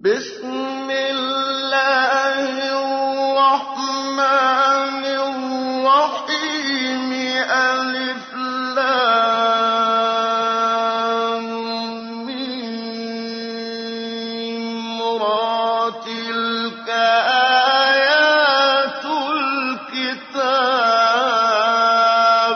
بسم الله الرحمن الرحيم ألف لام ميم را تلك آيات الكتاب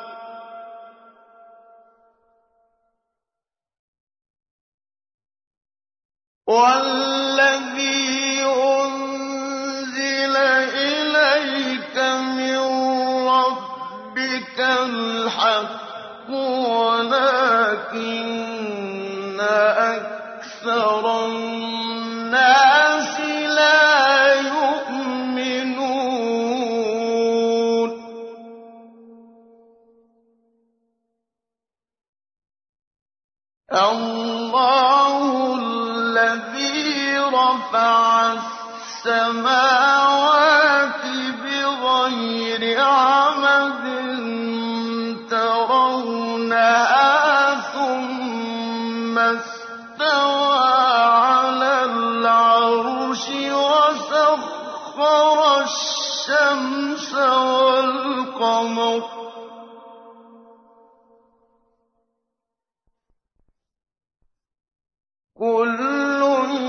والذي أنزل إليك من ربك الحق ولكن أكثر الناس لا يؤمنون الله الذي رفع السماوات بغير عمد ترونها ثم استوى على العرش وسخر الشمس والقمر كل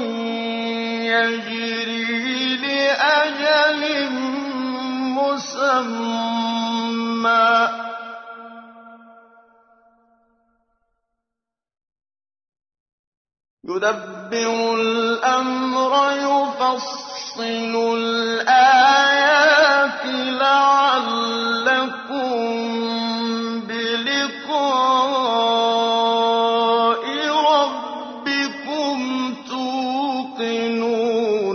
يجري لأجل مسمى يدبر الأمر يفصل الآيات لعلكم بلقاء ربكم توقنون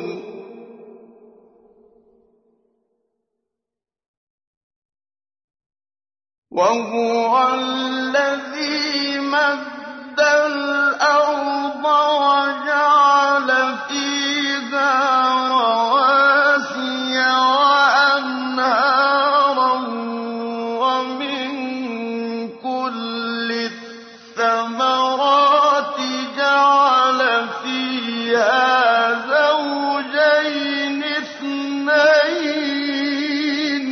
وهو الذي مد الأرض وجعل فيها رواسي وأنهارا ومن كل الثمرات جعل فيها زوجين اثنين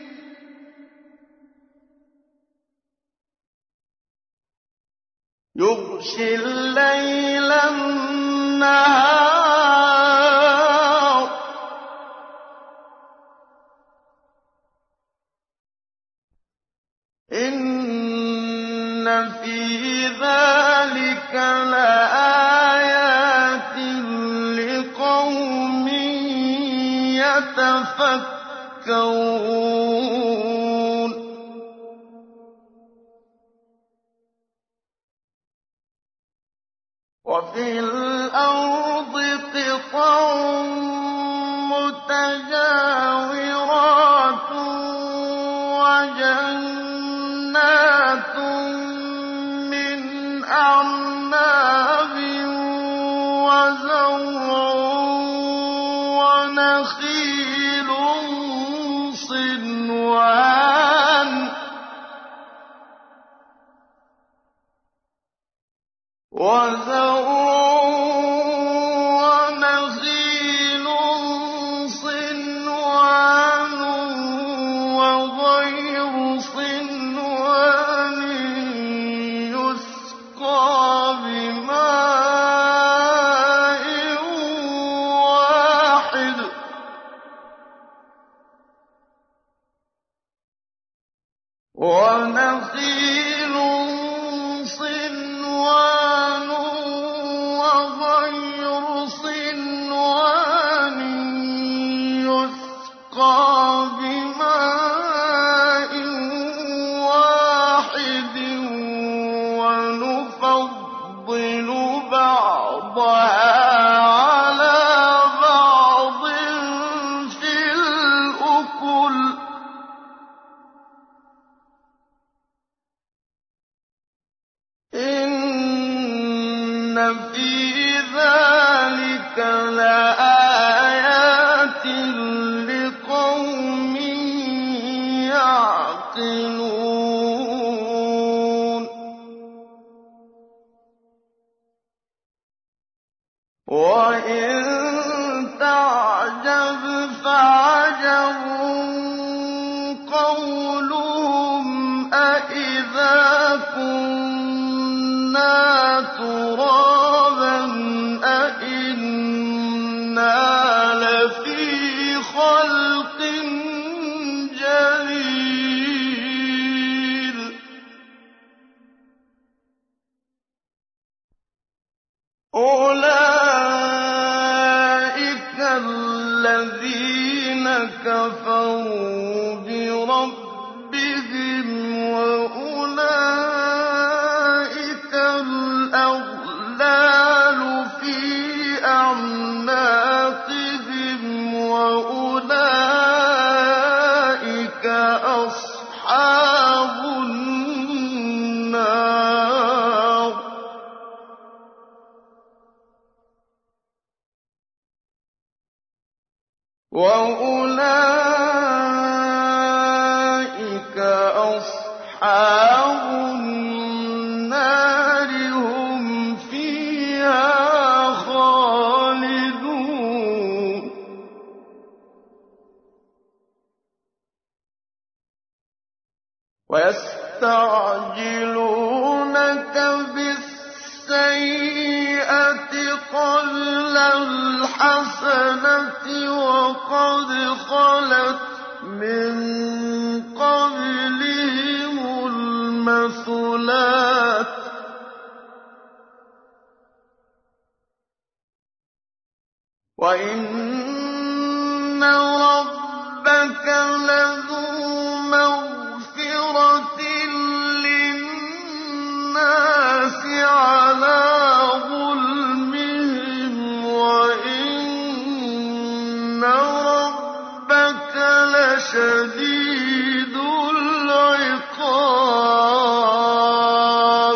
يغشي الليل النهار إن في ذلك لآيات لقوم يتفكرون وفي الأرض قطع متجاورات وجنات من أعناب وزرع ونخيل صنوان ونخيل صنوان وغير صنوان يسقى بماء واحد ونخيل صنوان وَإِن تَعْجَبْ فَعَجَبٌ قَوْلُهُمْ أَإِذَا كُنَّا تُرَابًا أَإِنَّا لَفِي خَلْقٍ جَدِيدٍ أُولَٰئِكَ الَّذِينَ كَفَرُوا بِرَبِّهِمْ وَأُولَٰئِكَ الْأَغْلَالُ فِي أَعْنَاقِهِمْ وَأُولَٰئِكَ أَصْحَابُ النَّارِ هُمْ فِيهَا خَالِدُونَ وَيَسْتَعْجِلُونَكَ بِالسَّيِّئَةِ قَبْلَ الْحَسَنَةِ وَقَدْ خَلَتْ مِن قَبْلِهِمُ الْمَثُلَاتُ ۗ وَإِنَّ رَبَّكَ لَذُو مَغْفِرَةٍ لِّلنَّاسِ عَلَىٰ ظُلْمِهِمْ وَإِنَّ رَبَّكَ لَشَدِيدُ الْعِقَابِ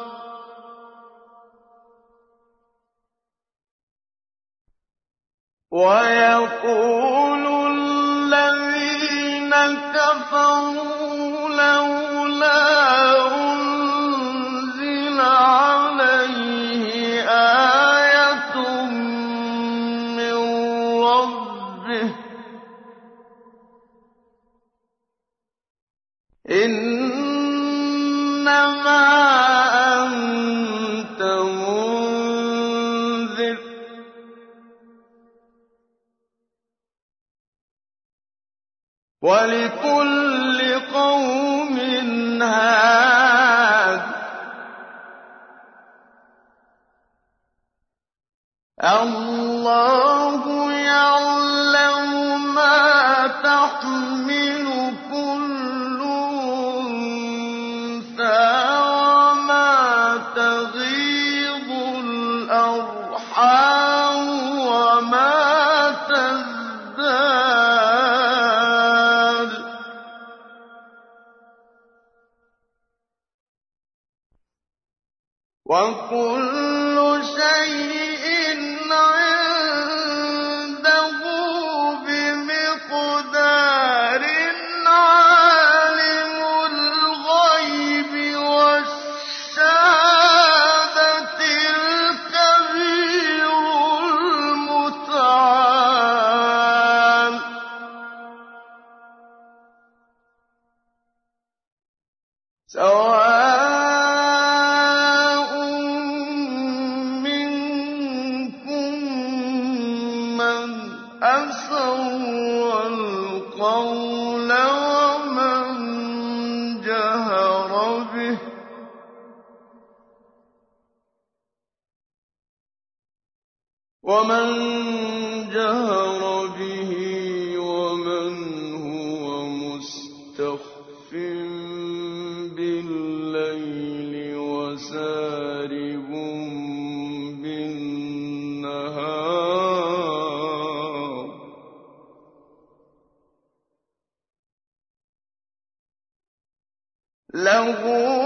وَيَقُولُ الَّذِينَ كَفَرُوا لَوْلَا أُنزِلَ عَلَيْهِ آيَةٌ مِّن رَّبِّهِ ۗ إِنَّمَا أَنتَ مُنذِرٌ ۖ وَلِكُلِّ قَوْمٍ هَادٍ ۗ اللَّهُ يَعْلَمُ مَا تَحْمِلُ كُلُّ أُنثَىٰ وَمَا تَغِيضُ الْأَرْحَامُ وَمَا تَزْدَادُ ۖ وَكُلُّ شَيْءٍ عِندَهُ بِمِقْدَارٍ عَالِمُ الْغَيْبِ وَالشَّهَادَةِ الْكَبِيرُ الْمُتَعَالِ سَوَاءٌ مِّنكُم مَّنْ أَسَرَّ الْقَوْلَ وَمَن جَهَرَ بِهِ ۖ وَمَن هُوَ مُسْتَخْفٍ بِاللَّيْلِ وَسَارِبٌ بِالنَّهَارِ لَهُ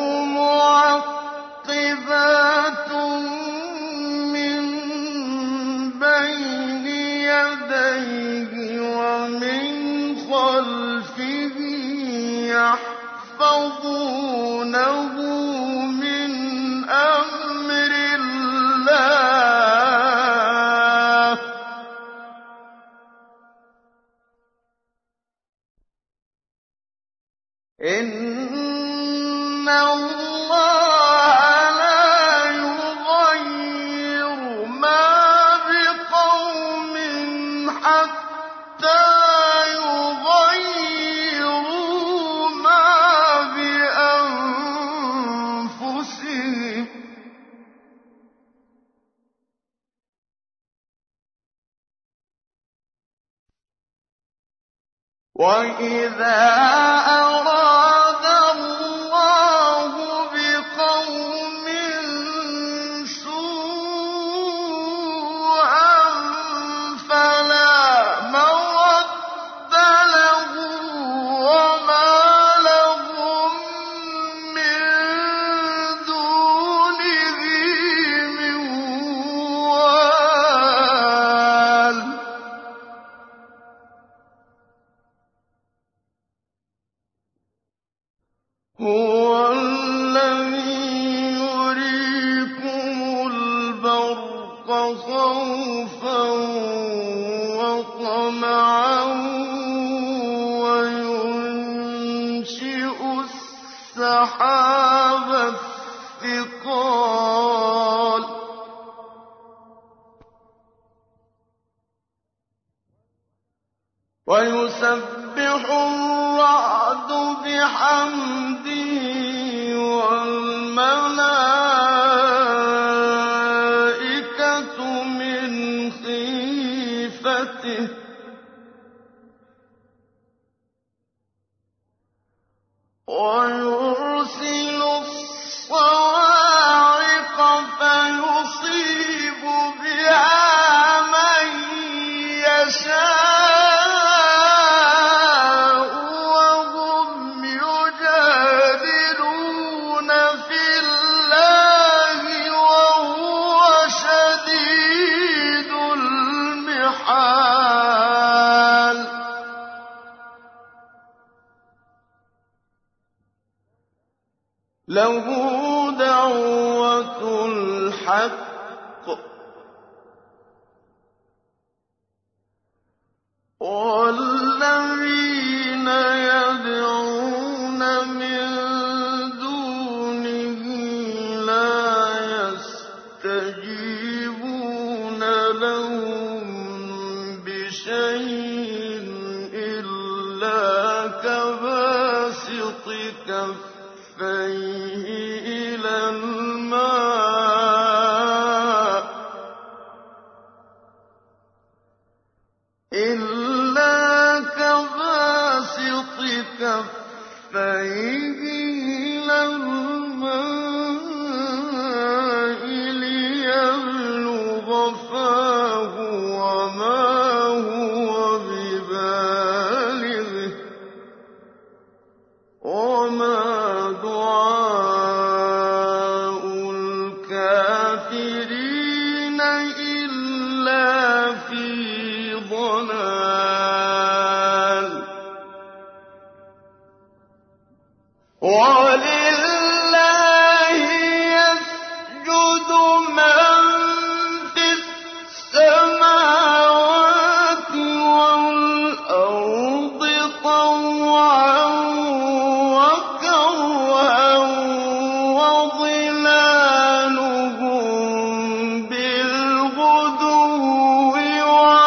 مُعَقِّبَاتٌ مِّن بَيْنِ يَدَيْهِ وَمِن خَلْفِهِ يَحْفَظُونَهُ مِنْ أَمْرِ اللَّهِ ۗ وَكُلُّ شَيْءٍ عِندَهُ بِمِقْدَارٍ. وَيَقُولُ الَّذِينَ كَفَرُوا لَوْلَا أُنزِلَ عَلَيْهِ آيَةٌ مِّن رَّبِّهِ ۗ إِنَّمَا أَنتَ مُنذِرٌ ۖ وَلِكُلِّ قَوْمٍ هَادٍ ۗ اللَّهُ يَعْلَمُ مَا تَحْمِلُ كُلُّ أُنثَىٰ وَمَا تَغِيضُ الْأَرْحَامُ وَمَا تَزْدَادُ ۖ وَكُلُّ شَيْءٍ عِندَهُ بِمِقْدَارٍ عَالِمُ الْغَيْبِ وَالشَّهَادَةِ الْكَبِيرُ الْمُتَعَالِ سَوَاءٌ مِّنكُم مَّنْ أَسَرَّ الْقَوْلَ وَمَن جَهَرَ بِهِ ۖ وَمَن هُوَ مُسْتَخْفٍ بِاللَّيْلِ وَسَارِبٌ بِالنَّهَارِ لَهُ مُعَقِّبَاتٌ مِّن بَيْنِ يَدَيْهِ وَمِن خَلْفِهِ يَحْفَظُونَهُ مِنْ أَمْرِ اللَّهِ ۗ إِنَّ اللَّهَ لَا يُغَيِّرُ مَا بِقَوْمٍ حَتَّىٰ يُغَيِّرُوا مَا بِأَنفُسِهِمْ ۗ وَإِذَا أَرَادَ اللَّهُ بِقَوْمٍ سُوءًا فَلَا مَرَدَّ لَهُ وَمَا لَهُم مِّن دُونِهِ مِن وَالٍ هُوَ الَّذِي يُرِيكُمُ الْبَرْقَ خَوْفًا وَطَمَعًا وَيُنشِئُ السَّحَابَ الثِّقَالَ وَيُسَبِّحُ الرَّعْدُ بِحَمْدِهِ وَالْمَلَائِكَةُ مِنْ خِيفَتِهِ ۖ وَيُرْسِلُ الصَّوَاعِقَ فَيُصِيبُ بِهَا مَن يَشَاءُ وَهُمْ يُجَادِلُونَ فِي اللَّهِ وَهُوَ شَدِيدُ الْمِحَالِ لَهُ دَعْوَةُ الْحَقِّ ۖ وَالَّذِينَ يَدْعُونَ مِن دُونِهِ لَا يَسْتَجِيبُونَ لَهُم بِشَيْءٍ إِلَّا كَبَاسِطِ كَفَّيْهِ إِلَى الْمَاءِ لِيَبْلُغَ فَاهُ وَمَا هُوَ بِبَالِغِهِ ۚ وَمَا دُعَاءُ الْكَافِرِينَ إِلَّا فِي ضَلَالٍ وَلِلَّهِ يَسْجُدُ مَن فِي السَّمَاوَاتِ وَالْأَرْضِ طَوْعًا وَكَرْهًا وَظِلَالُهُم بِالْغُدُوِّ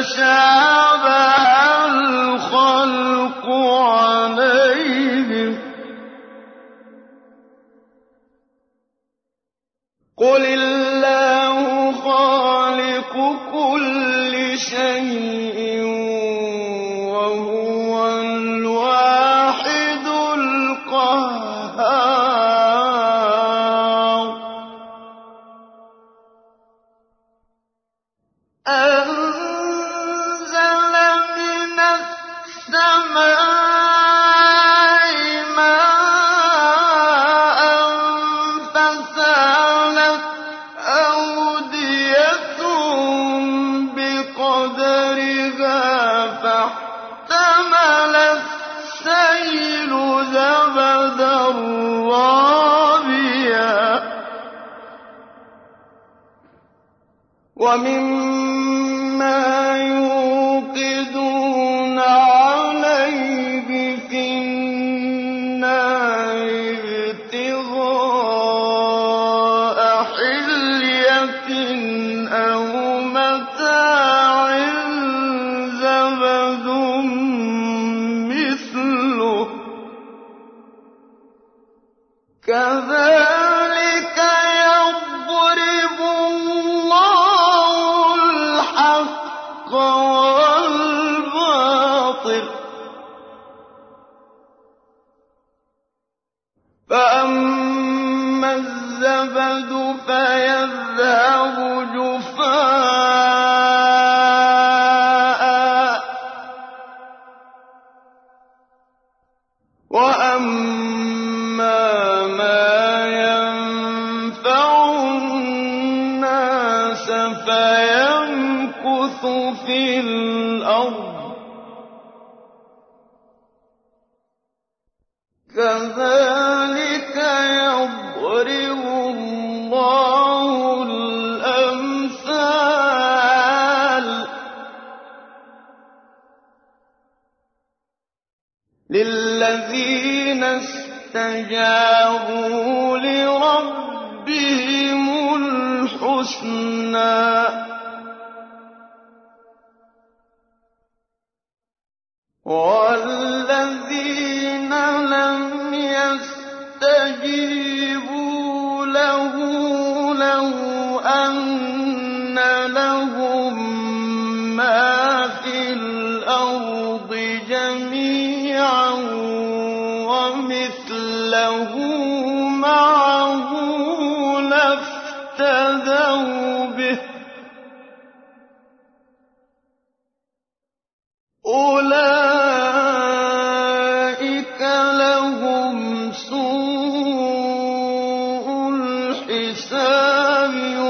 تشابه الخلق عليهم قل الله خالق كل شيء وهو الواحد القهار أنزل من السماء ماء فسالت أودية بقدرها فاحتمل السيل زبدا رابيا ومما يوقدون عليه في النار ابتغاء حلية أو متاع زبد مثله كذلك يضرب الله الحق والباطل فأما الزبد فيذهب جفاء وأما ما ينفع الناس فيمكث في الأرض كذلك يضرب الله الأمثال للذين استجابوا لربهم الحسنى والذين لم يستجيبوا له لو أن لهم ما في الأرض جميعا ومثله معه لافتدوا به أولئك لهم سوء الحساب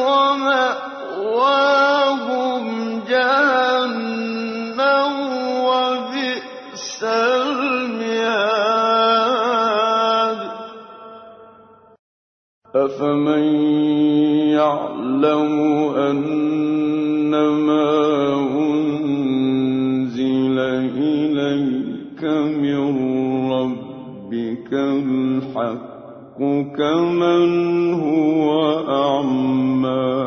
ومأواهم جهنم وبئس المهاد أفمن يعلم أنما أنزل إليك من ربك الحق كمن هو أعمى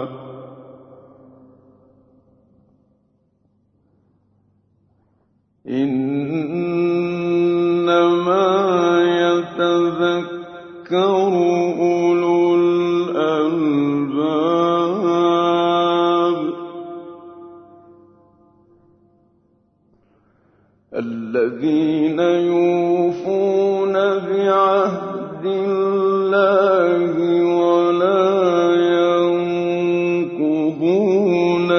إنما يتذكر أولو الألباب الذين يوفون بعهد الله ولا ينقضون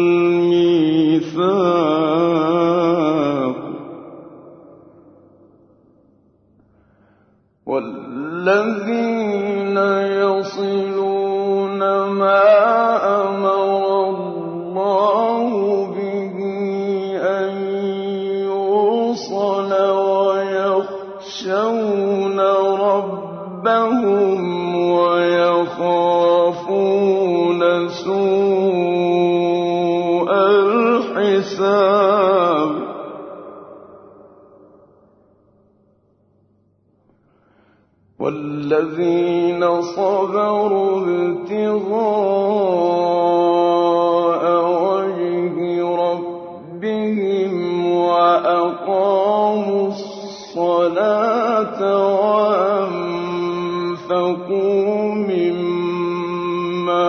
الميثاق والذين يصلون ما أمر الله به أن يوصل ويخشون ربهم ويخافون سوء الحساب والذين صبروا ابتغاء وجه ربهم الصَّلَاةَ وَأَنفَقُوا مِمَّا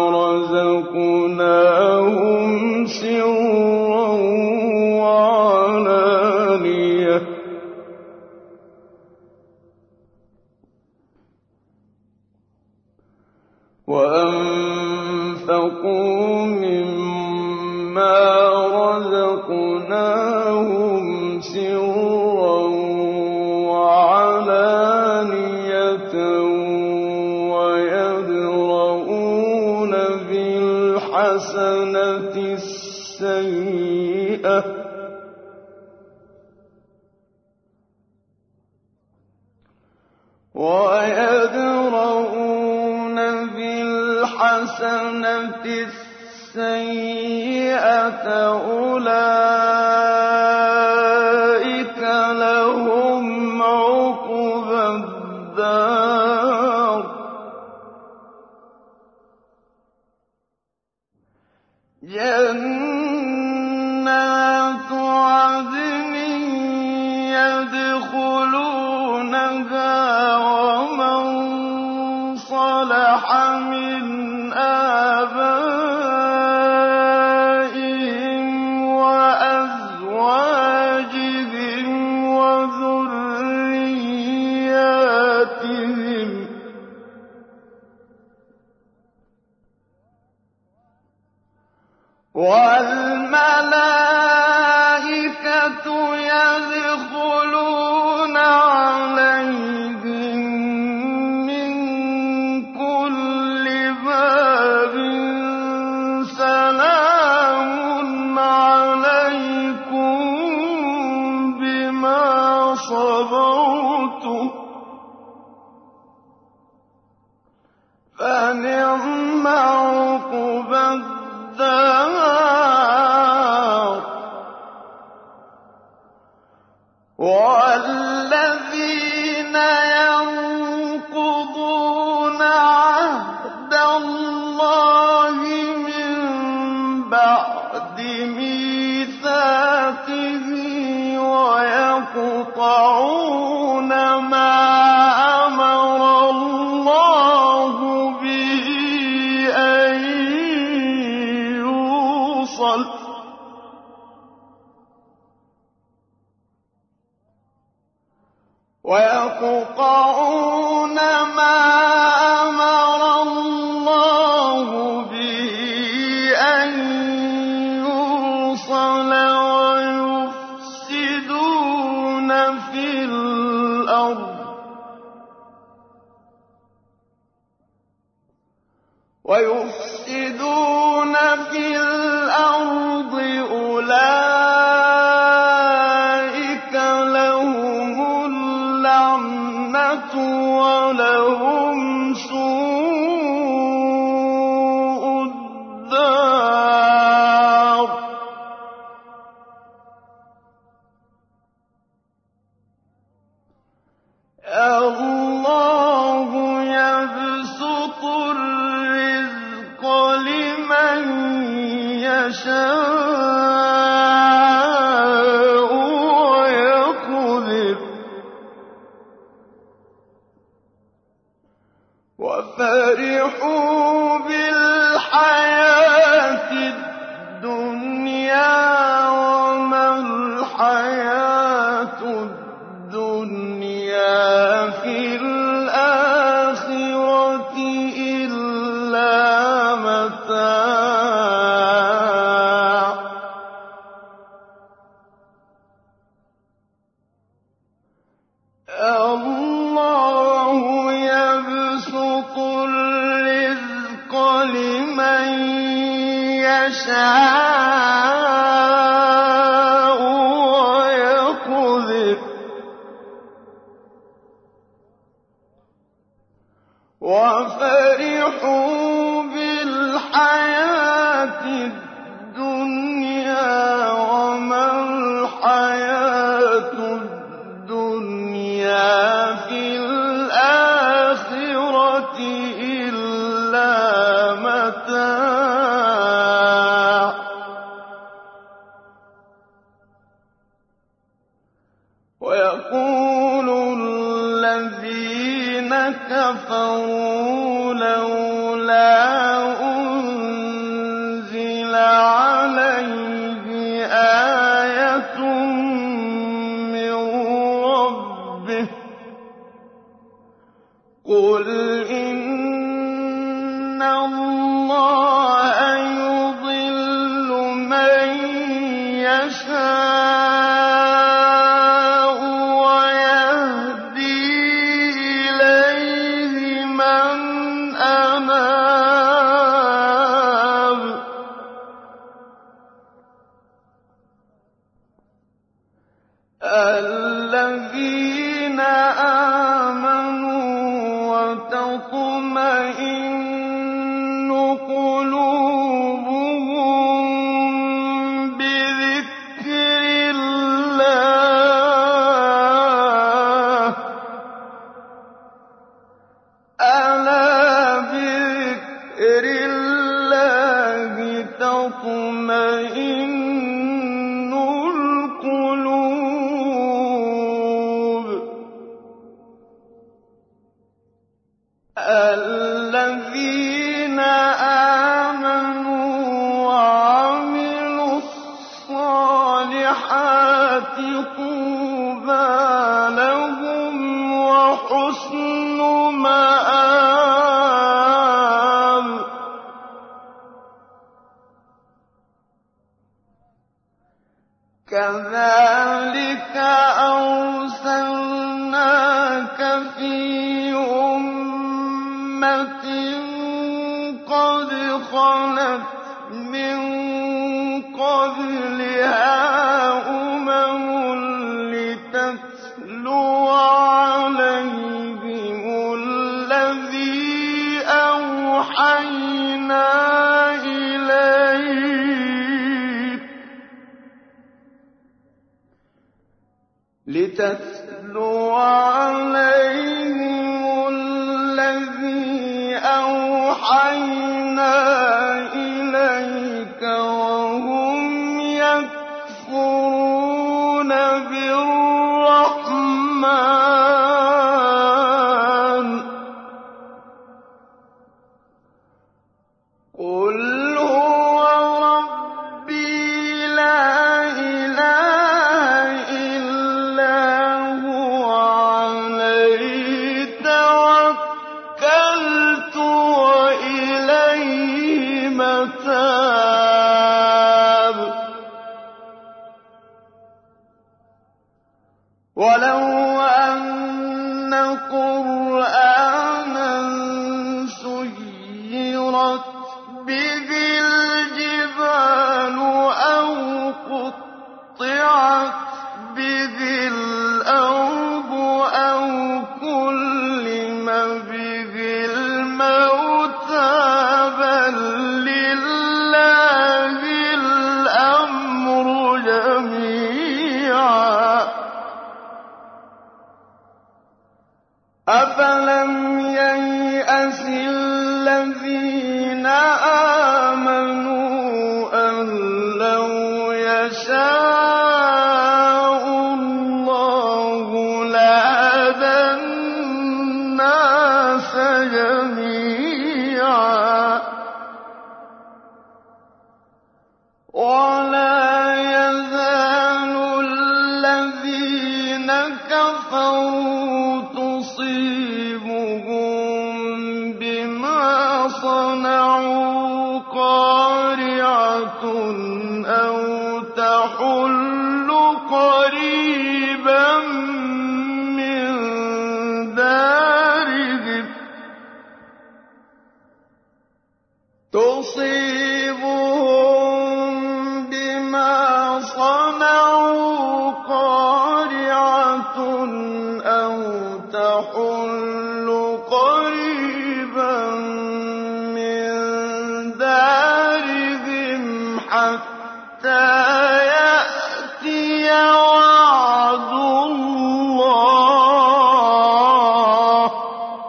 رَزَقْنَاهُمْ سِرًّا وَعَلَانِيَةً وَيَدْرَءُونَ بِالْحَسَنَةِ السَّيِّئَةَ أُولَٰئِكَ لَهُمْ عُقْبَى الدَّارِ جَنَّاتُ عَدْنٍ يَدْخُلُونَهَا وَمَن صَلَحَ مِنْ آبَائِهِمْ وَأَزْوَاجِهِمْ وَذُرِّيَّاتِهِمْ وَالْمَلَائِكَةُ يَدْخُلُونَ عَلَيْهِم مِّن كُلِّ بَابٍ سَلَامٌ عَلَيْكُم بِمَا صَبَرْتُمْ فَنِعْمَ عُقْبَى الدَّارِ وَالَّذِينَ يَنقُضُونَ عَهْدَ اللَّهِ مِن بَعْدِ مِيثَاقِهِ وَيَقْطَعُونَ مَا أَمَرَ اللَّهُ بِهِ أَن يُوصَلَ وَيُفْسِدُونَ فِي الْأَرْضِ أُولَٰئِكَ لَهُمُ اللَّعْنَةُ وَلَهُمْ سُوءُ الدَّارِ اللَّهُ يَبْسُطُ الرِّزْقَ لِمَن يَشَاءُ وَيَقْدِرُ وَفَرِحُوا بِالْحَيَاةِ الدُّنْيَا وَمَا الْحَيَاةُ الدُّنْيَا فِي الْآخِرَةِ إِلَّا مَتَاعٌ اللَّهُ يَبْسُطُ الرِّزْقَ لِمَن يَشَاءُ وَيَقْدِرُ وَفَرِحُوا بِالْحَيَاةِ الدُّنْيَا وَمَا الْحَيَاةُ الدُّنْيَا فِي الْآخِرَةِ إِلَّا مَتَاعٌ وَيَقُولُ كَفَرُوا لَوْلَا أُنزِلَ عَلَيْهِ آيَةٌ مِّن رَّبِّهِ ۗ قُلْ إِنَّ اللَّهَ يُضِلُّ مَن يَشَاءُ وَيَهْدِي إِلَيْهِ مَنْ أَنَابَ ۚ الَّذِينَ آمَنُوا وَتَطْمَئِنُّ قُلُوبُهُم بِذِكْرِ اللَّهِ ۗ أَلَا بِذِكْرِ اللَّهِ تَطْمَئِنُّ الْقُلُوبُ الَّذِينَ آمَنُوا وَعَمِلُوا الصَّالِحَاتِ طُوبَىٰ لَهُمْ وَحُسْنُ مَآبٍ كَذَٰلِكَ أَرْسَلْنَاكَ فِي أُمَّةٍ قَدْ خَلَتْ مِن قَبْلِهَا أُمَمٌ لِّتَتْلُوَ عَلَيْهِمُ الَّذِي أَوْحَيْنَا إِلَيْكَ وَهُمْ يَكْفُرُونَ بِالرَّحْمَٰنِ ۚ قُلْ هُوَ رَبِّي لَا إِلَٰهَ إِلَّا هُوَ عَلَيْهِ تَوَكَّلْتُ وَإِلَيْهِ مَتَابِ وَلَوْ أَنَّ قُرْآنًا سُيِّرَتْ بِهِ الْجِبَالُ أَوْ قُطِّعَتْ بِهِ الْأَرْضُ أَوْ كُلِّمَ بِهِ الْمَوْتَىٰ بَل لِّلَّهِ الْأَمْرُ جَمِيعًا ۗ أَفَلَمْ يَيْأَسِ الَّذِينَ آمَنُوا أَن لَّوْ يَشَاءُ اللَّهُ لَهَدَى النَّاسَ جَمِيعًا ۗ وَلَا يَزَالُ الَّذِينَ كَفَرُوا تُصِيبُهُم بِمَا صَنَعُوا قَارِعَةٌ أَوْ تَحُلُّ قَرِيبًا مِّن دَارِهِمْ حَتَّىٰ يَأْتِيَ وَعْدُ اللَّهِ ۚ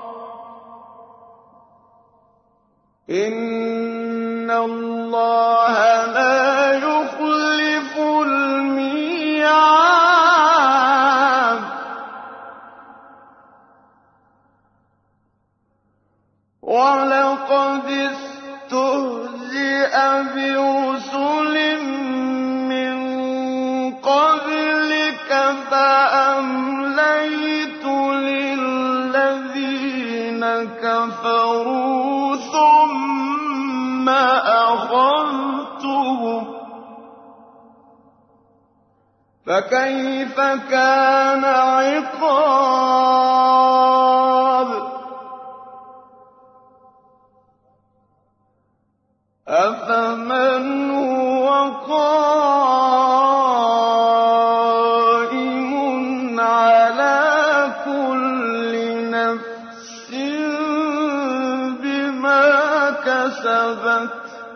إِنَّ اللَّهَ لَا يُخْلِفُ الْمِيعَادَ وَلَقَدِ اسْتُهْزِئَ بِرُسُلٍ مِّن قَبْلِكَ فَأَمْلَيْتُ لِلَّذِينَ كَفَرُوا ثُمَّ أَخَذْتُهُمْ ۖ فَكَيْفَ كَانَ عِقَابِ. أَفَمَنْ هُوَ قَائِمٌ عَلَىٰ كُلِّ نَفْسٍ بِمَا كَسَبَتْ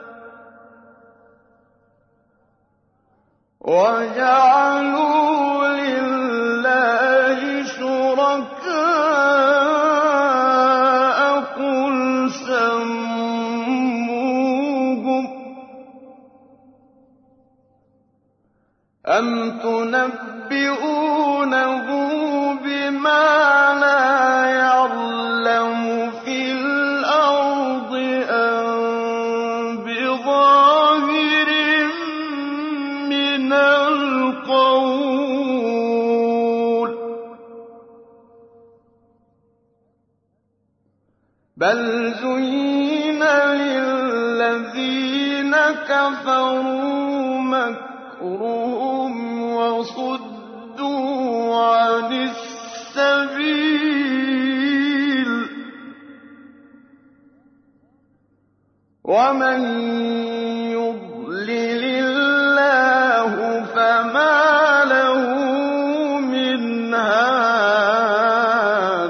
وَجَعَلُوا لِلَّهِ شُرَكَاءَ قُلْ سَمُّوهُمْ ۚ أَمْ تُنَبِّئُونَهُ بِمَا لَا يَعْلَمُ فِي الْأَرْضِ أَم بِظَاهِرٍ مِّنَ الْقَوْلِ ۗ بَلْ زُيِّنَ لِلَّذِينَ كَفَرُوا مَكْرُهُمْ وَصُدُّوا عَنِ السَّبِيلِ ۗ وَمَن يُضْلِلِ اللَّهُ فَمَا لَهُ مِنْ هَادٍ.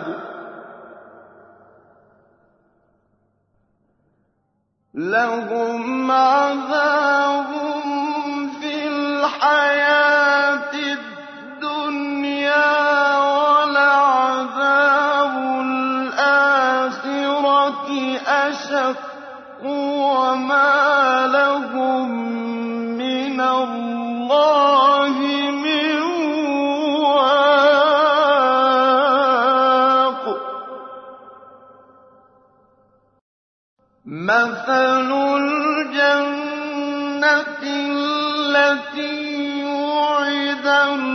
لَهُمْ عَذَابٌ فِي الْحَيَاةِ الدُّنْيَا وَلَعَذَابُ الْآخِرَةِ أَشَقُّ وَمَا لَهُم مِّنَ اللَّهِ مِن وَاقٍ. مَثَلُ الْجَنَّةِ الَّتِي وُعِدَ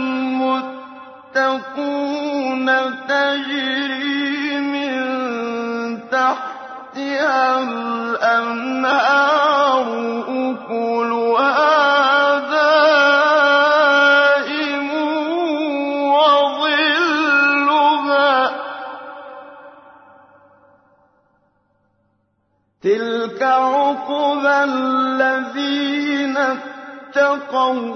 الْمُتَّقُونَ تَجْرِي مِن تَحْتِهَا الْأَنْهَارُ أُكُلُهَا دَائِمٌ وَظِلُّهَا ۚ تِلْكَ عُقْبَى الَّذِينَ اتَّقَوْا ۖ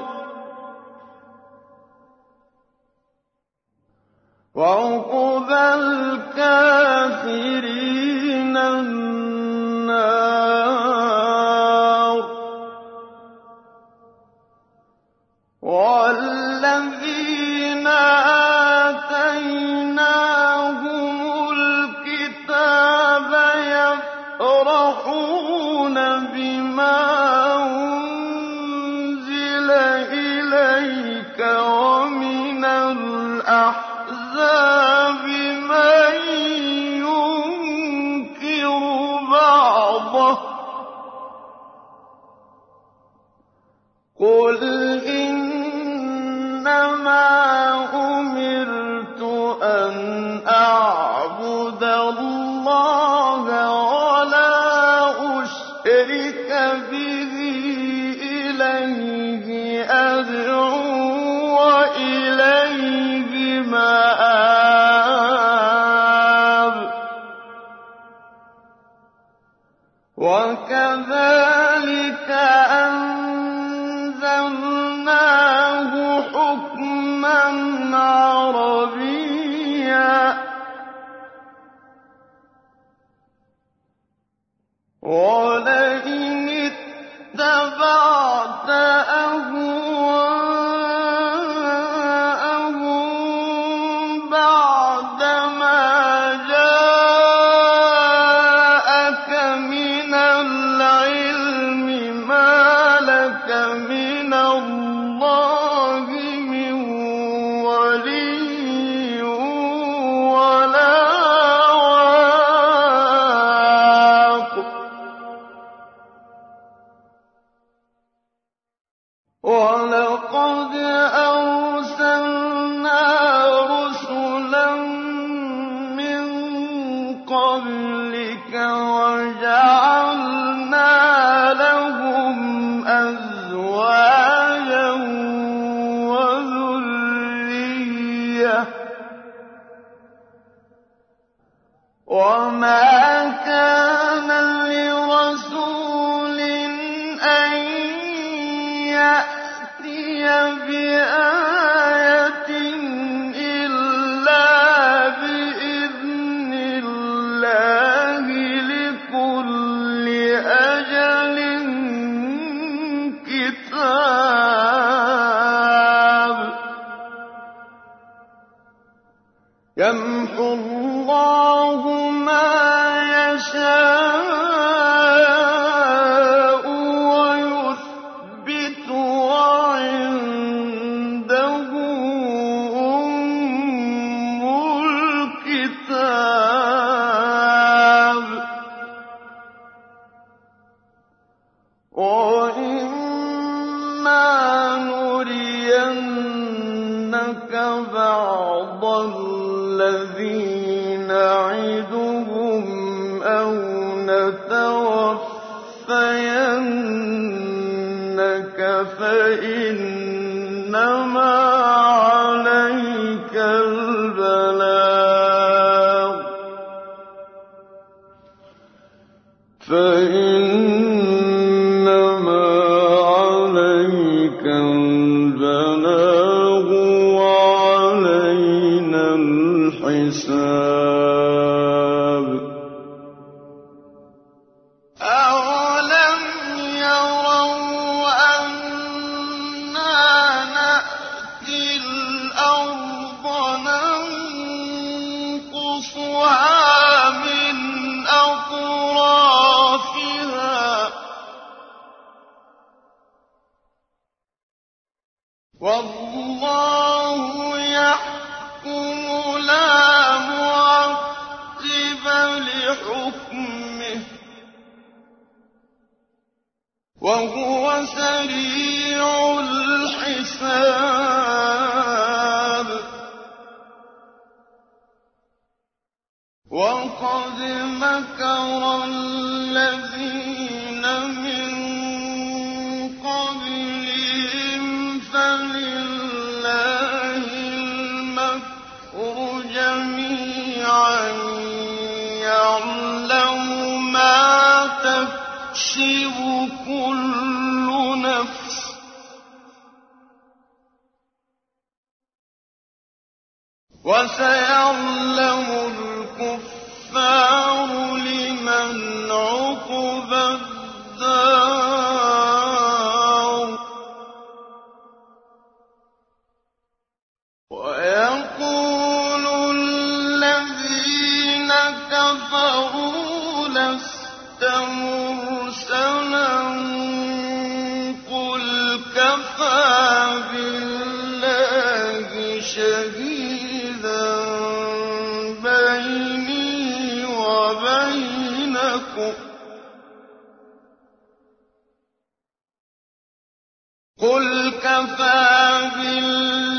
وَعُقْبَى الْكَافِرِينَ النَّارُ. وَالَّذِينَ آتَيْنَاهُمُ الْكِتَابَ يَفْرَحُونَ بِمَا أُنزِلَ إِلَيْكَ وَمِنَ الْأَحْزَابِ مَن يُنكِرُ بَعْضَهُ ۚ قُلْ إِنَّمَا أُمِرْتُ أَنْ أَعْبُدَ اللَّهَ وَلَا أُشْرِكَ بِهِ إِلَيْهِ أَدْعُو وَإِلَيْهِ مَآبِ. وَكَذَٰلِكَ أَنزَلْنَاهُ حُكْمًا عَرَبِيًّا ۚ وَلَئِنِ اتَّبَعْتَ أَهْوَاءَهُم بَعْدَمَا جَاءَكَ مِنَ الْعِلْمِ مَا لَكَ مِنَ اللَّهِ مِن وَلِيٍّ وَلَا وَاقٍ. وَمَا كَانَ لِرَسُولٍ أَن يَأْتِيَ بِآيَةٍ إِلَّا بِإِذْنِ اللَّهِ لِكُلِّ أَجَلٍ كِتَابٌ يَمْحُو اللَّهُ مَا يَشَاءُ وَيُثْبِتُ وَعِندَهُ أُمُّ الْكِتَابِ وَإِمَّا نُرِيَنَّكَ بَعْضَ الَّذِي نَعِدُهُمْ أَوْ نَتَوَفَّيَنَّكَ فَإِنَّمَا عَلَيْكَ الْبَلَاغُ وَعَلَيْنَا الْحِسَابُ أَوَلَمْ يَرَوْا أَنَّا نَأْتِي الْأَرْضَ نَنقُصُهَا مِنْ أَطْرَافِهَا وَاللَّهُ يَحْكُمُ لَا مُعَقِّبَ لِحُكْمِهِ وَهُوَ سَرِيعُ الْحِسَابِ وَقَدْ مَكَرَ الَّذِينَ مِن قَبْلِهِمْ فَلِلَّهِ الْمَكْرُ جَمِيعًا يَعْلَمُ مَا تَكْسِبُ كُلُّ نَفْسٍ وَسَيَعْلَمُ الْكُفَّارُ لِمَنْ عُقْبَى الدَّارِ وَيَقُولُ الَّذِينَ كَفَرُوا لَسْتَ مُرْسَلًا قُلْ كَفَىٰ بِاللَّهِ شَهِيدًا بَيْنِي وَبَيْنَكُمْ قُلْ كَفَىٰ بِاللَّهِ